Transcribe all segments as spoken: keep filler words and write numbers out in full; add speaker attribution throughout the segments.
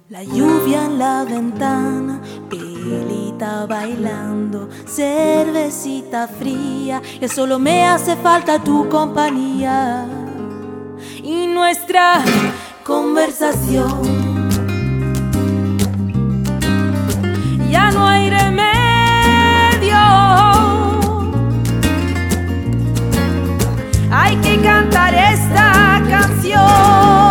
Speaker 1: La lluvia en la ventana, pelita bailando, cervecita fría, que solo me hace falta tu compañía y nuestra conversación. Ya no hay remedio, hay que cantar esta canción.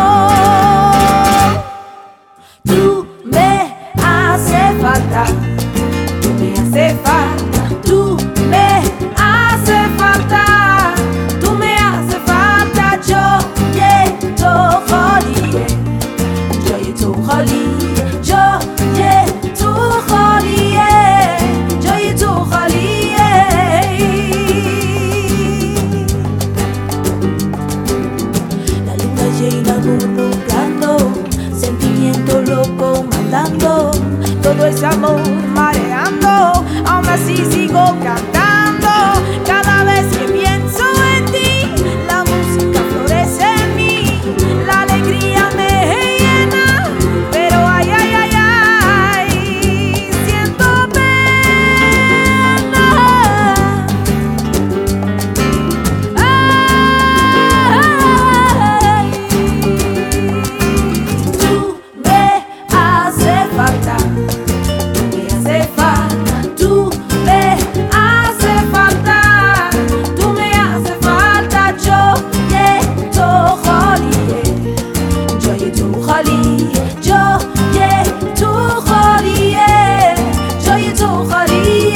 Speaker 1: Tú me haces falta, tú me haces falta, tú me haces falta, tú me haces falta. Yo ye to holy, yo ye to holy, yo ye to holy, yo ye to holy. La luna llena murmurando, sentimiento loco matando, todo ese amor mareando, aún así sigo cantando. Cada vez que pienso en ti, la música florece en mí, la alegría me llena, pero ay, ay, ay, ay, siento pena. Ay, tú me haces falta, tú me haces falta, tú me haces falta, tú me haces falta. Yo ye to holy, yo ye to holy, yo ye to holy, yo ye to holy.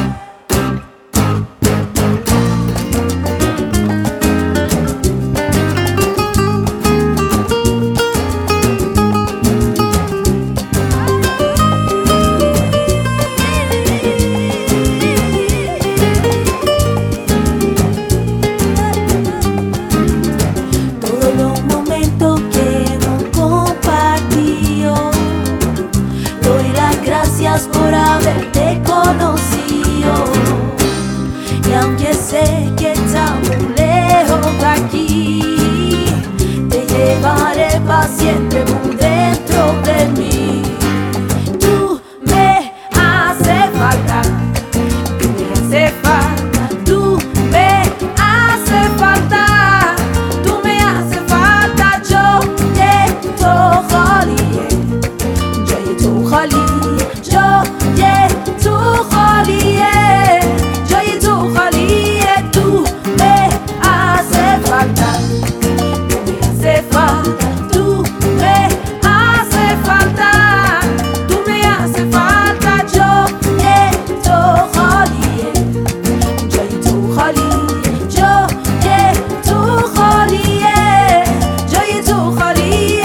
Speaker 1: Todos los momentos que hemos compartido, doy las gracias por haberte conocido. Y aunque sé que estamos lejos de aquí, te llevaré para siempre muy dentro de mí. Tú me haces falta, tú me haces falta, tú me haces falta, tú me haces falta. Yo ye to holy, yo ye to holy, yo ye to holy, yo ye to holy. Tú me haces falta, tú me haces falta, tú me haces falta, tú me haces falta. Yo ye to holy, yo ye to holy, yo ye to holy, yo ye to holy.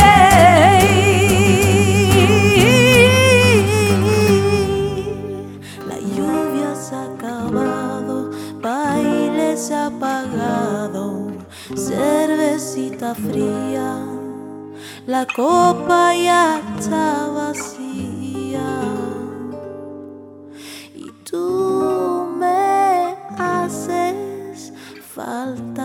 Speaker 1: La lluvia se ha acabado, baile se ha apagado, cervecita fría, la copa ya está vacía y tú me haces falta.